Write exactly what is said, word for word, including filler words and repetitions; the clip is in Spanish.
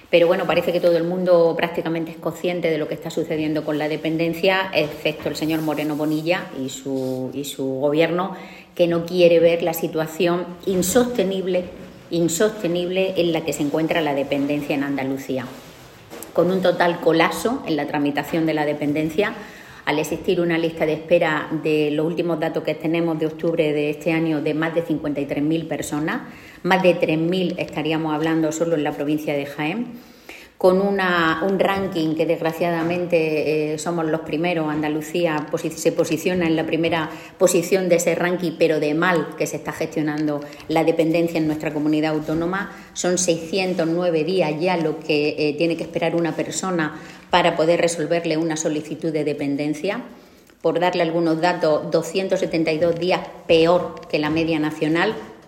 Pero bueno, parece que todo el mundo prácticamente es consciente de lo que está sucediendo con la dependencia, excepto el señor Moreno Bonilla y su, y su gobierno, que no quiere ver la situación insostenible, insostenible en la que se encuentra la dependencia en Andalucía, con un total colapso en la tramitación de la dependencia, al existir una lista de espera de los últimos datos que tenemos de octubre de este año de más de cincuenta y tres mil personas, más de tres mil estaríamos hablando solo en la provincia de Jaén, con una, un ranking que desgraciadamente eh, somos los primeros. Andalucía posi- se posiciona en la primera posición de ese ranking, pero de mal que se está gestionando la dependencia en nuestra comunidad autónoma. Son seiscientos nueve días ya lo que eh, tiene que esperar una persona para poder resolverle una solicitud de dependencia. Por darle algunos datos, doscientos setenta y dos días peor que la media nacional.